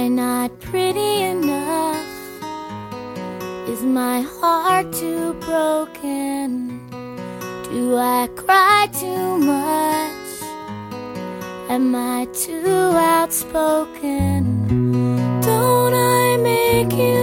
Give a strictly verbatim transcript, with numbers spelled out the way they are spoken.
not pretty enough? Is my heart too broken? Do I cry too much? Am I too outspoken? Don't I make you